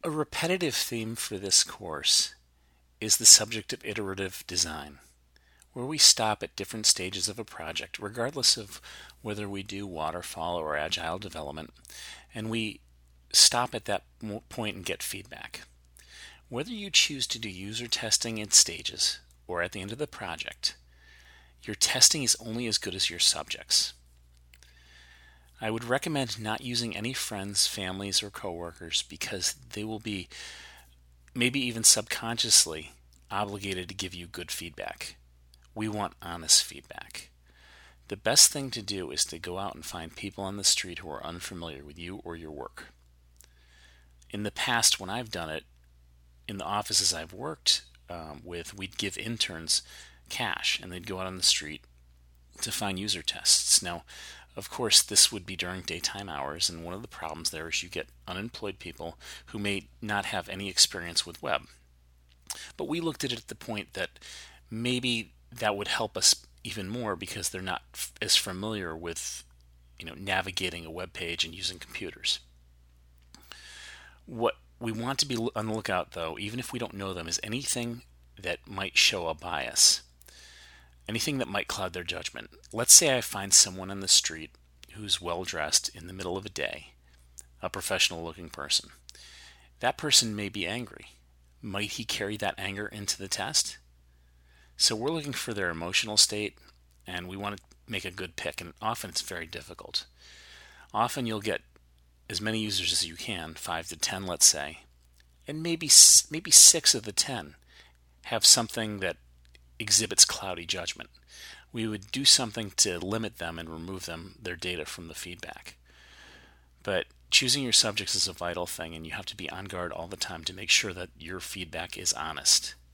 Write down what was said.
A repetitive theme for this course is the subject of iterative design, where we stop at different stages of a project, regardless of whether we do waterfall or agile development, and we stop at that point and get feedback. Whether you choose to do user testing in stages or at the end of the project, your testing is only as good as your subjects. I would recommend not using any friends, families, or coworkers because they will be, maybe even subconsciously, obligated to give you good feedback. We want honest feedback. The best thing to do is to go out and find people on the street who are unfamiliar with you or your work. In the past, when I've done it, in the offices I've worked with, we'd give interns cash and they'd go out on the street to find user tests. Now, of course, this would be during daytime hours, and one of the problems there is you get unemployed people who may not have any experience with web. But we looked at it at the point that maybe that would help us even more because they're not as familiar with navigating a web page and using computers. What we want to be on the lookout, though, even if we don't know them, is anything that might show a bias. Anything that might cloud their judgment. Let's say I find someone on the street who's well dressed in the middle of a day, a professional looking person. That person may be angry. Might he carry that anger into the test? So we're looking for their emotional state, and we want to make a good pick, and often it's very difficult. Often you'll get as many users as you can, 5 to 10 let's say, and maybe 6 of the 10 have something that exhibits cloudy judgment. We would do something to limit them and remove their data from the feedback. But choosing your subjects is a vital thing, and you have to be on guard all the time to make sure that your feedback is honest.